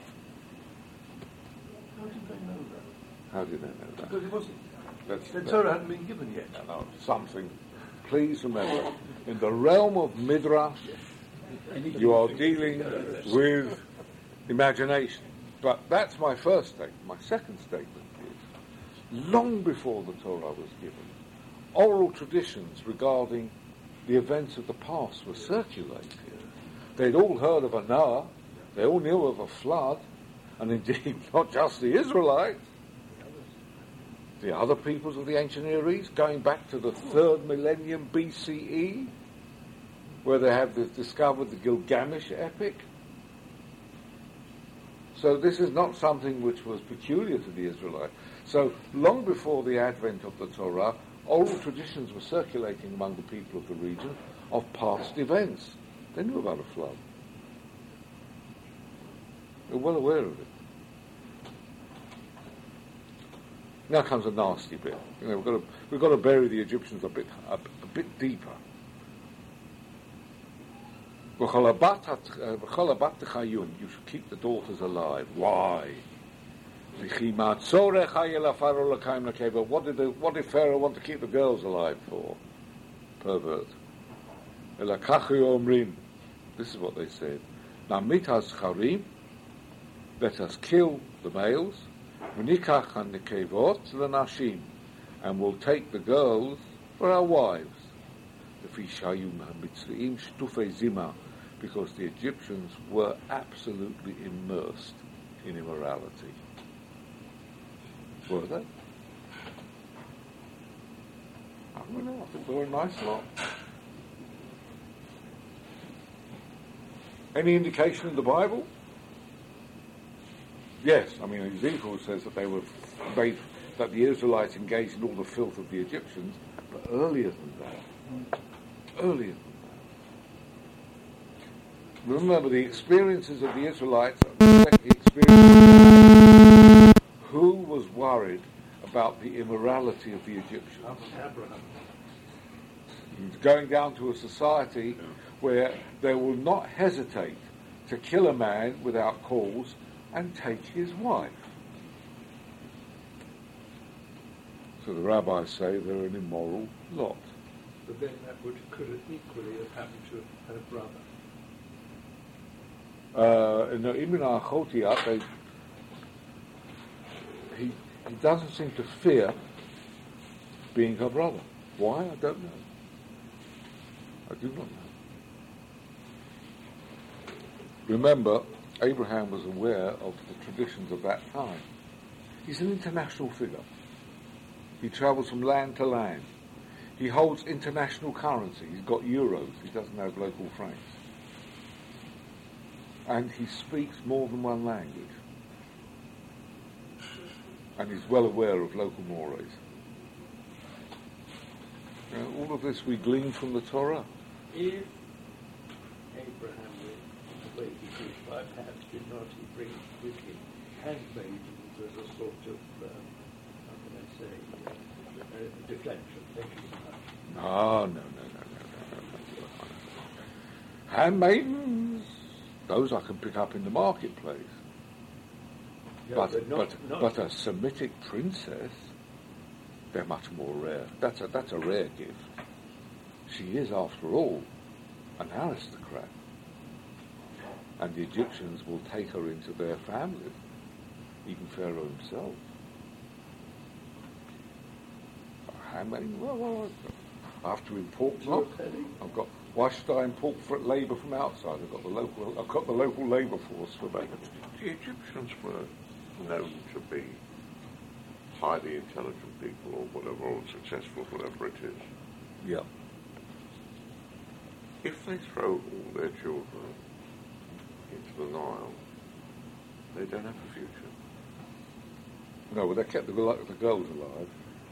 How did they know that? How did they know that? Because it wasn't. That's, The that- Torah hadn't been given yet. no, no, something. Please remember, in the realm of Midrash, you are dealing with imagination. But that's my first statement. My second statement is, long before the Torah was given, oral traditions regarding the events of the past were circulated. They'd all heard of a Noah, they all knew of a flood, and indeed not just the Israelites, the other peoples of the ancient Near East, going back to the third millennium B C E, where they have this, discovered the Gilgamesh epic. So this is not something which was peculiar to the Israelites. So long before the advent of the Torah, oral traditions were circulating among the people of the region of past events. They knew about a flood. They were well aware of it. Now comes a nasty bit. You know, we've got to we've got to bury the Egyptians a bit a, a bit deeper. You should keep the daughters alive. Why? What did the, what did Pharaoh want to keep the girls alive for? Pervert. This is what they said. Now mitaz charim, let us kill the males. V'nikach hanekevot l'nashim, and we'll take the girls for our wives. Because the Egyptians were absolutely immersed in immorality. Were they? I don't know. I think they were a nice lot. Any indication in the Bible? Yes, I mean Ezekiel says that they were made, that the Israelites engaged in all the filth of the Egyptians, but earlier than that, earlier than that. Remember the experiences of the Israelites, the experiences of who was worried about the immorality of the Egyptians? Abraham. He's going down to a society where they will not hesitate to kill a man without cause and take his wife. So the rabbis say they're an immoral lot. But then that would could have equally have happened to her brother. Uh, in the Ibn al-Khotiyat, they he he doesn't seem to fear being her brother. Why? I don't know. I do not know. Remember, Abraham was aware of the traditions of that time. He's an international figure. He travels from land to land. He holds international currency. He's got euros. He doesn't have local francs. And he speaks more than one language. And he's well aware of local mores. You know, all of this we glean from the Torah. If Abraham, the way he did, perhaps did not he bring with him handmaidens as a sort of, um, how can I say, uh, uh, deflection? Thank you so much. No, no, no, no, no, no, no, no. Handmaidens, those I can pick up in the marketplace. Yeah, but but, not, but, not but a Semitic princess, they're much more rare. That's a that's a rare gift. She is, after all, an aristocrat, and the Egyptians will take her into their family, even Pharaoh himself. A handmaiden, well, well, I have to import. Oh, I've got. Why should I import for labour from outside? I've got the local. I've got the local labour force for that. The Egyptians were known to be highly intelligent people, or whatever, or successful, whatever it is. Yeah. If they throw all their children into the Nile, they don't have a future. No, but they kept the, the girls alive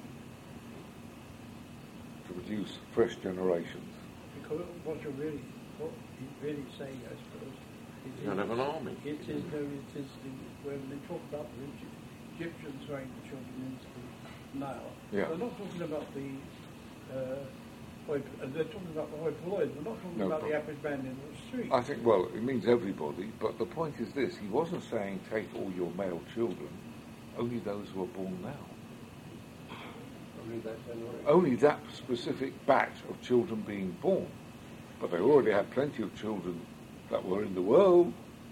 to produce fresh generations. Because what you're really, what you're really saying, I suppose, is You don't have an army. It is no, it is the when they talk about the Egyptians throwing the children into the Nile. Yeah. They're not talking about the uh, hoi, uh, they're talking about the hoi polloi, they're not talking No, about but- the average man in the street. I think, well, it means everybody, but the point is this, he wasn't saying take all your male children, only those who are born now. Only that generation. Only that specific batch of children being born. But they already had plenty of children that were in the world.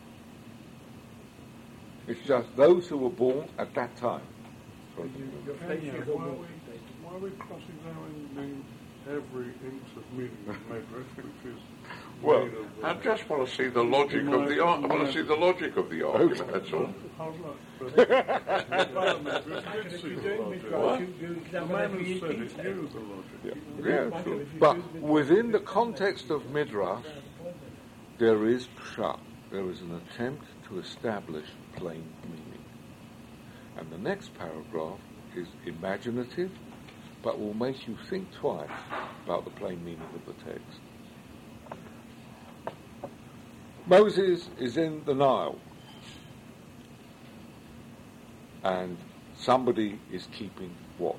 It's just those who were born at that time. You- your flesh Yeah, is why, all are we, born. why are we cross-examining every inch of medium medrash, which is Well, made of, I uh, just want to see the logic of the ar- I want to see the logic of the argument. That's all. how's that? But the medrash did If see you're the doing logic. midrash, you, you The examine man every who said it detail. knew the logic. Yeah, Michael, true. if you But do the- within the context of Midrash, there is pshat. There is an attempt to establish plain meaning. And the next paragraph is imaginative, but will make you think twice about the plain meaning of the text. Moses is in the Nile, and somebody is keeping watch.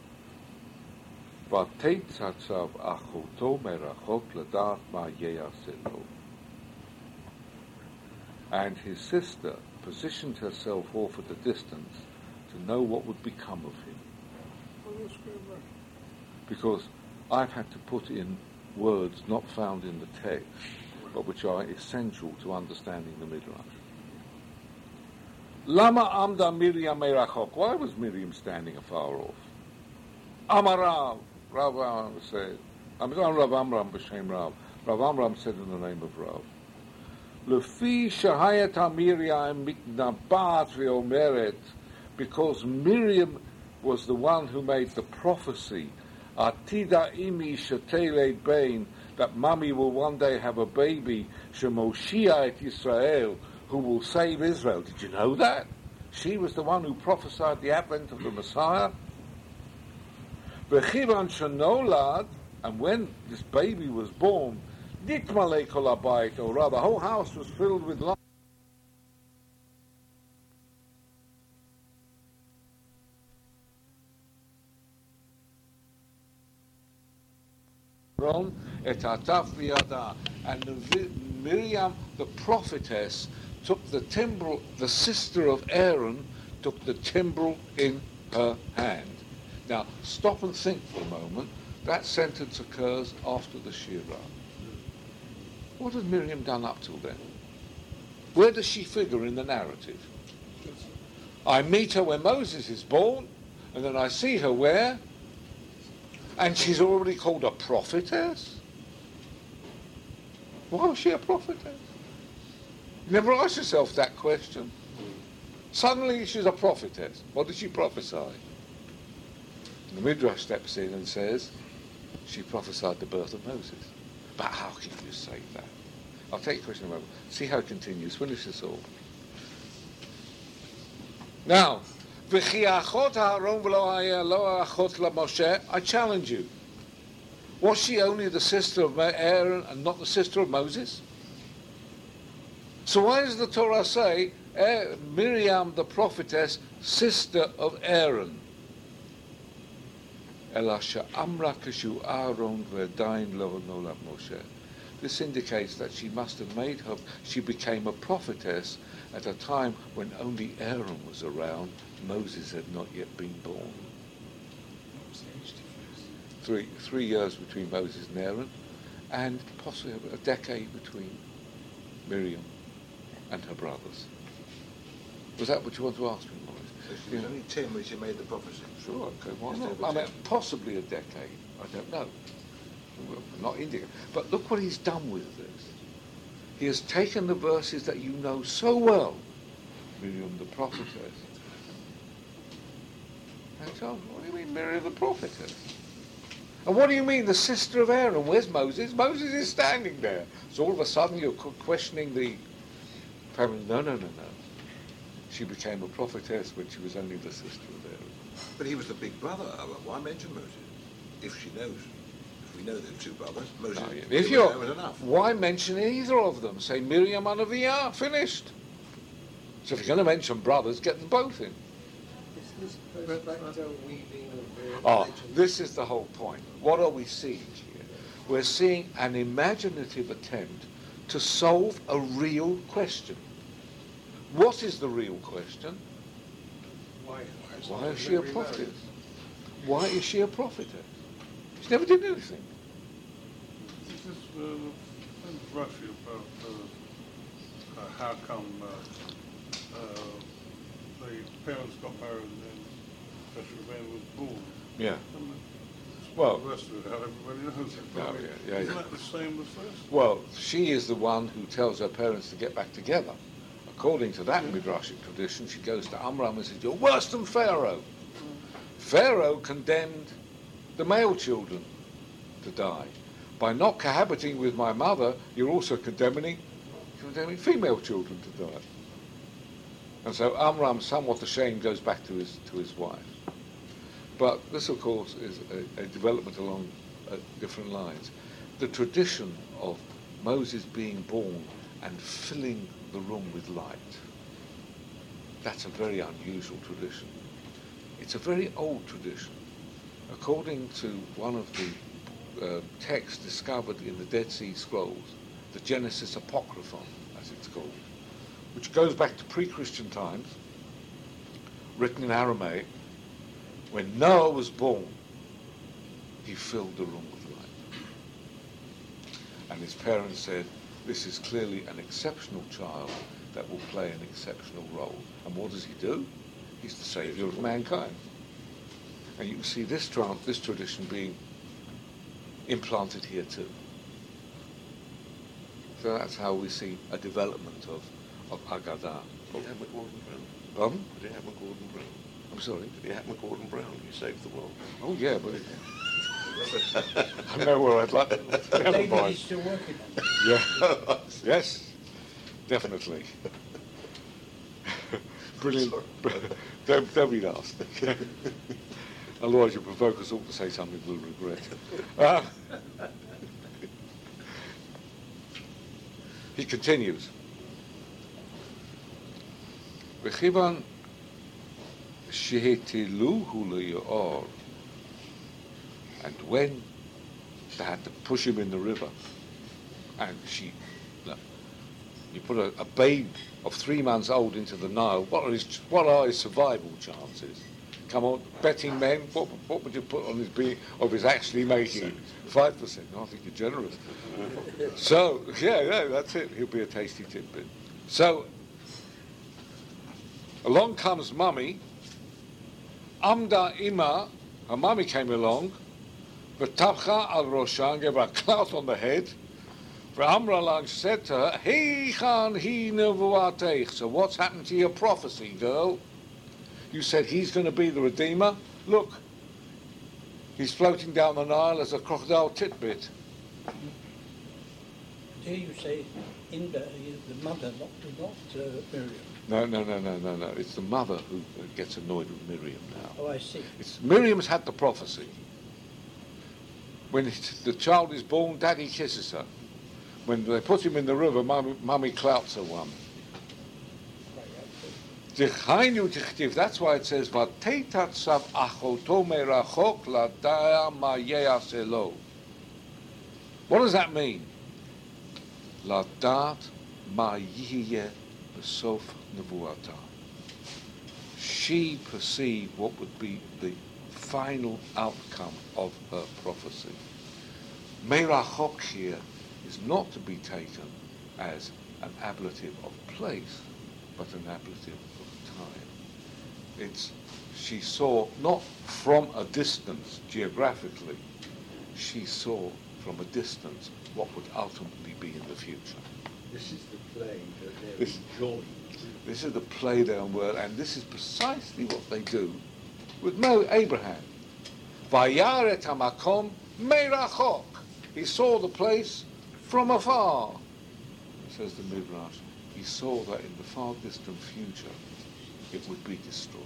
ותצצב אחותו מרחוק לדעת מה יעשה לו. And his sister positioned herself off at a distance to know what would become of him. Well, let's go back. Because I've had to put in words not found in the text, but which are essential to understanding the Midrash. Lama amda Miriam merachok. Why was Miriam standing afar off? Amarav, Rav Amram said, I'm not Rav Amram b'shem Rav. Rav Amram said in the name of Rav. Lefi shahayat Miriam miknabat ve'omeret, because Miriam was the one who made the prophecy, Atida imi shetele bein, that Mummy will one day have a baby, shemoshia et Yisrael, who will save Israel. Did you know that? She was the one who prophesied the advent of the Messiah. V'chivan shenolad, and when this baby was born, nitmalei kol habayit, or rather, the whole house was filled with light. Et hataf biyada, and the Miriam, the prophetess, took the timbrel. The sister of Aaron took the timbrel in her hand. Now, stop and think for a moment. That sentence occurs after the Shirah. What has Miriam done up till then? Where does she figure in the narrative? I meet her when Moses is born, and then I see her where? And she's already called a prophetess? Why was she a prophetess? You never ask yourself that question. Suddenly she's a prophetess. What did she prophesy? The Midrash steps in and says, she prophesied the birth of Moses. But how can you say that? I'll take your question in a moment. See how it continues. Finish this all. Now, I challenge you. Was she only the sister of Aaron and not the sister of Moses? So why does the Torah say Miriam the prophetess, sister of Aaron? This indicates that she must have made her, she became a prophetess at a time when only Aaron was around. Moses had not yet been born. Three, three years between Moses and Aaron, and possibly a decade between Miriam and her brothers. Was that what you want to ask me, Maurice? So she was only ten when she made the prophecy. Sure, okay, why Just not? over I mean, ten. possibly a decade. I don't know. Well, not indicated. But look what he's done with this. He has taken the verses that you know so well, Miriam the prophetess. And so, what do you mean Miriam the prophetess? And what do you mean the sister of Aaron? Where's Moses? Moses is standing there. So all of a sudden you're qu- questioning the family. No, no, no, no. She became a prophetess when she was only the sister of Aaron. But he was the big brother. Why mention Moses? If she knows, if we know they're two brothers, Moses. No, yeah. it If was- you're, that was enough. why mention either of them? Say Miriam Anaviyah, finished. So if you're going to mention brothers, get them both in. Is this post-facto weaving of uh, Ah, legends? this is the whole point. What are we seeing here? we're seeing an imaginative attempt to solve a real question. What is the real question? Why, Why is she a prophetess? Why is she a prophetess? She never did anything. This is uh, in Russia about uh, uh, how come uh, uh, the parents got married and then Joshua was born. Yeah. And Well, the rest of it, how everybody knows it. No, But yeah, yeah, Isn't yeah. that the same as this? Well, she is the one who tells her parents to get back together. According to that Midrashic tradition, she goes to Amram and says, "You're worse than Pharaoh." Pharaoh condemned the male children to die. By not cohabiting with my mother, you're also condemning, condemning female children to die. And so Amram, somewhat ashamed, goes back to his to his wife. But this, of course, is a, a development along uh, different lines. The tradition of Moses being born and filling the room with light, that's a very unusual tradition. It's a very old tradition. According to one of the uh, texts discovered in the Dead Sea Scrolls, the Genesis Apocryphon, as it's called, which goes back to pre-Christian times, written in Aramaic, when Noah was born, he filled the room with light. And his parents said, this is clearly an exceptional child that will play an exceptional role. And what does he do? He's the saviour of mankind. And you can see this, tra- this tradition being implanted here too. So that's how we see a development of, of Agadah. Did he have McGordon Brown? Pardon? Did he have McGordon Brown? I'm sorry? Did he have McGordon Brown? He saved the world. Oh yeah, but it, I know where I'd like to David emphasize. is still working on it. Yeah. Yes, definitely. Brilliant. don't, don't be nasty. Otherwise you'll provoke us all to say something we'll regret. Uh, he continues. וכיוון שהטילוהו ליאור, and when they had to push him in the river, and she, look, you put a, a babe of three months old into the Nile, what are his, what are his survival chances? Come on, betting men, what, what would you put on his being of his actually making it? Five percent. I think you're generous. So yeah, yeah, that's it. He'll be a tasty tidbit. So along comes Mummy. Amda Ima, her mummy came along. V'tabcha al roshan, gave her a clout on the head. Amra Lang said to her, Heichan hi nevuateich. So what's happened to your prophecy, girl? You said he's going to be the Redeemer. Look, he's floating down the Nile as a crocodile titbit. Here you say Inda, the mother, not, not uh, Miriam. No, no, no, no, no, no. It's the mother who gets annoyed with Miriam now. Oh, I see. It's, Miriam's had the prophecy. When it, the child is born, daddy kisses her. When they put him in the river, mummy, mummy clouts her one. That's why it says, what does that mean? Ladat ma yihye b'sof nevuata. She perceived what would be the final outcome of her prophecy. Merachok here is not to be taken as an ablative of place, but an ablative of time. It's, she saw not from a distance geographically, she saw from a distance what would ultimately be in the future. This is the play that they're This- enjoying. This is the play down word, and this is precisely what they do with Mo Abraham. Vayaret hamakom merachok. He saw the place from afar, says the Midrash. He saw that in the far distant future it would be destroyed.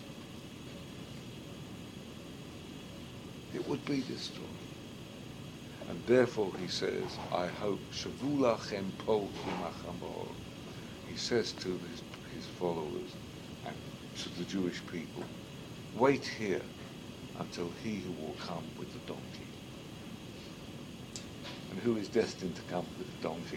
It would be destroyed. And therefore he says, I hope Shavulachem po kimachamor. He says to his, his followers and to the Jewish people, wait here until he who will come with the donkey. And who is destined to come with the donkey?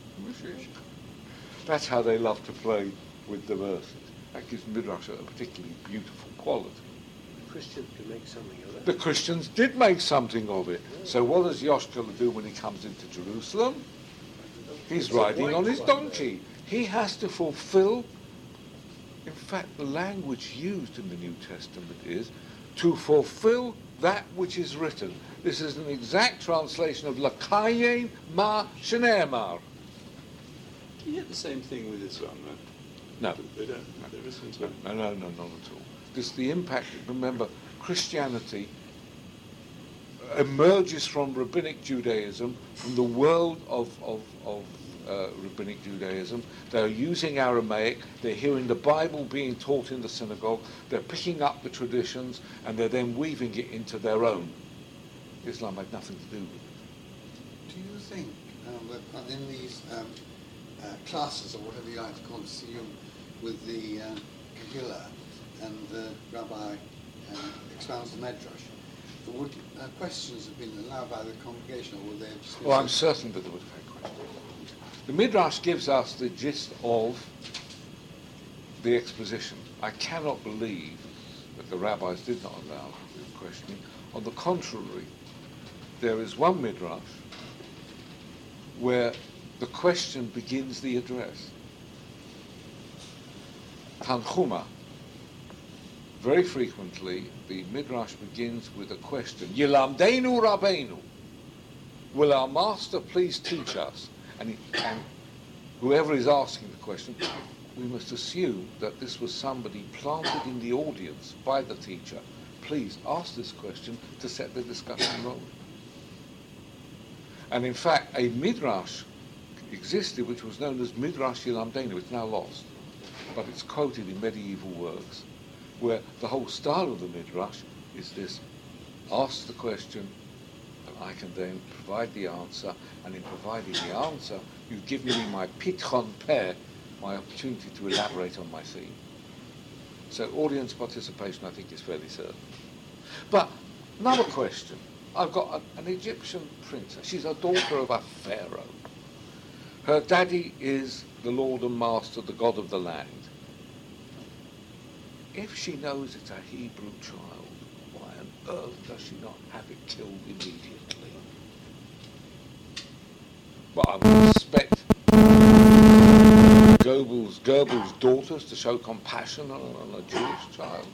That's how they love to play with the verses. That gives Midrash a particularly beautiful quality. The Christians can make something of it. The Christians did make something of it. So what does Yoshkala do when he comes into Jerusalem? He's riding on his donkey. He has to fulfill, in fact, the language used in the New Testament is to fulfill that which is written. This is an exact translation of Lakayin ma shene'emar. Do you get the same thing with Islam, though? No. They don't. There isn't. No, no, no, no, not at all. This the impact. Remember, Christianity emerges from Rabbinic Judaism, from the world of of, of uh, Rabbinic Judaism. They're using Aramaic. They're hearing the Bible being taught in the synagogue. They're picking up the traditions, and they're then weaving it into their own. Islam had nothing to do with it. Do you think um, that in these um, uh, classes, or whatever you like to call it, with the uh, Kehillah and the Rabbi uh, expounds the Medrash, would uh, questions have been allowed by the congregation, or would they have just... Well, I'm certain that they would have had questions. The Midrash gives us the gist of the exposition. I cannot believe that the rabbis did not allow questioning. On the contrary, there is one Midrash where the question begins the address. Tanchuma. Very frequently, the Midrash begins with a question. Yilamdeinu Rabbeinu. Will our master please teach us? And, he, and whoever is asking the question, we must assume that this was somebody planted in the audience by the teacher. Please ask this question to set the discussion rolling. And in fact, a Midrash existed which was known as Midrash Yilamdeinu. It's now lost, but it's quoted in medieval works, where the whole style of the Midrash is this: ask the question, and I can then provide the answer, and in providing the answer, you've given me my pitchon peh, my opportunity to elaborate on my theme. So audience participation, I think, is fairly certain. But another question. I've got a, an Egyptian princess. She's a daughter of a pharaoh. Her daddy is the Lord and Master, the God of the land. If she knows it's a Hebrew child, why on earth does she not have it killed immediately? Well, I would expect Goebbels, Goebbels' daughters to show compassion on, on a Jewish child.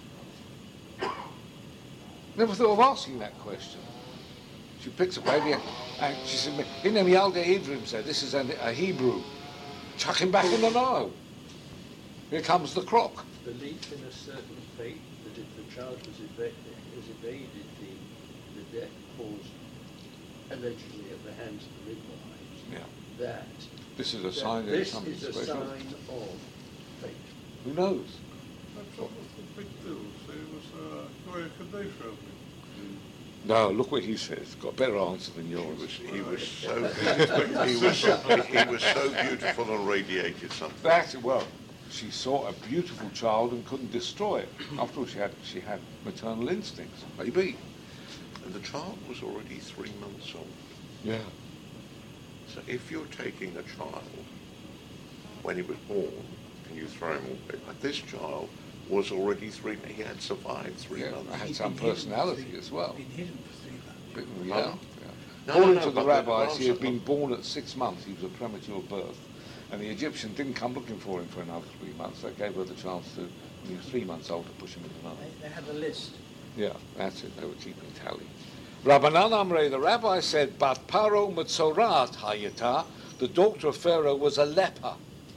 Never thought of asking that question. She picks a baby and she said, Hinem Yalde Ivrim said, this is a, a Hebrew. Chuck him back in the Nile. Here comes the croc. Belief in a certain fate that if the child was evaded, has evaded the, the death caused allegedly at the hands of the midwives, yeah. that this is a that sign this of something is a special. sign of fate. Who knows? That's what was the big deal. So it was uh, Goya Kadesha, I think. No, look what he says. Got a better answer than yours. He was, he was so beautiful. he was he was so beautiful and radiated something. That's well. She saw a beautiful child and couldn't destroy it. After all, she had she had maternal instincts. Maybe. And the child was already three months old. Yeah. So if you're taking a child when he was born and you throw him away, like this child was already three. He had survived three yeah, months. I had some personality as well. Been hidden for three months. But, yeah. Oh. yeah. No, According no, no, to the but rabbis, the he had answer- been born at six months. He was a premature birth. And the Egyptian didn't come looking for him for another three months. They gave her the chance to, when he was three months old, to push him into another. They, they had a list. Yeah, that's it. They were keeping tally. Rabbanan Amrei, the rabbi said, Bat Paro Matzorat Hayata, the daughter of Pharaoh was a leper.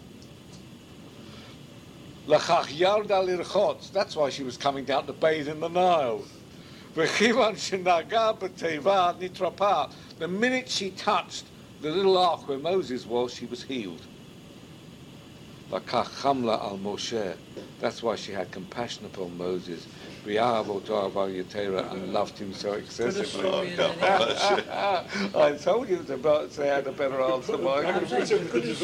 Lachach Yarda Lirchot, that's why she was coming down to bathe in the Nile. V'chivan Shenaga B'teva Nitrapat, the minute she touched the little ark where Moses was, she was healed. Lachach Chamla al Moshe, that's why she had compassion upon Moses. And loved him so excessively. I told you it was about to say I had a better answer, Michael.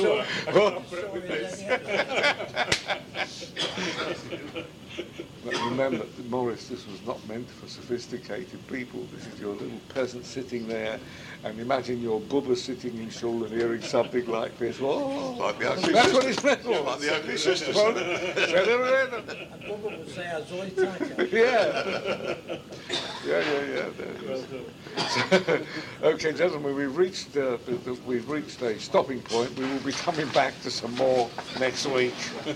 You remember, Morris, this was not meant for sophisticated people. This is your little peasant sitting there, and imagine your Bubba sitting in shul and hearing something like this. Oh, Like the ugly that's sisters. what it's meant for. Yeah, like the ugly sisters. Well, And Bubba would say, "Azoi Taka." yeah. Yeah, yeah, yeah. There is. Okay, gentlemen, we've reached uh, the, the, we've reached a stopping point. We will be coming back to some more next week.